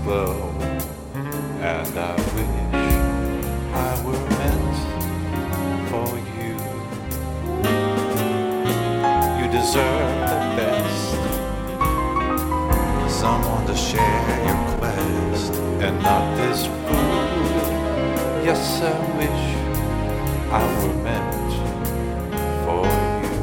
glow, and I wish I were meant for you. You deserve the best, someone to share your quest, and not this fool. Yes, I wish I were meant for you.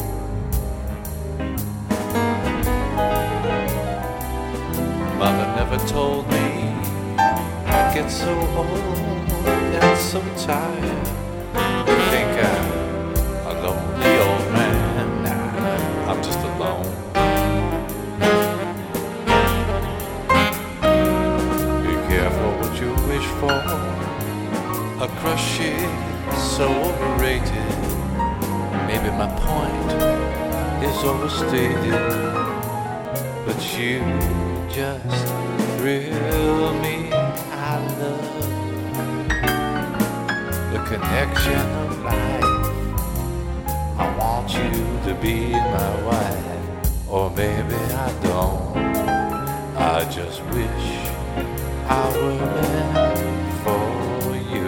Mother never told me I'd get so old and so tired. You think I'm a lonely old man? Nah, I'm just alone. Be careful what you wish for. A crush is so overrated. Maybe my point is overstated, but you just thrill me. I love the connection of life. I want you to be my wife, or maybe I don't. I just wish I were meant for you.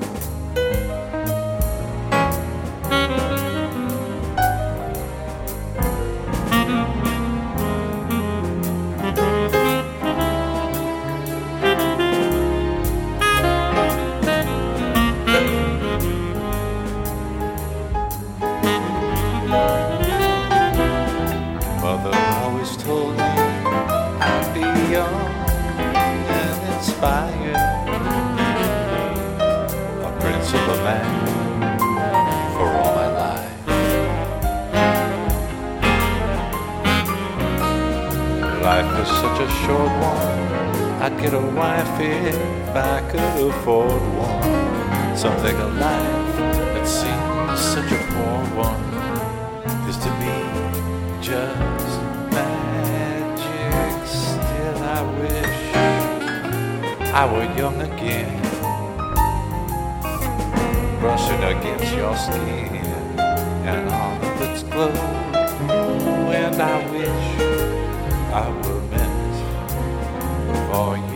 Mother always told me I'd be young and inspired, a prince of a man for all my life. Life was such a short one, I'd get a wife if I could afford one. Something alive that seems such a poor one is to me just magic. Still I wish I were young again, brushing against your skin and all of its glow. And I wish I were meant for you.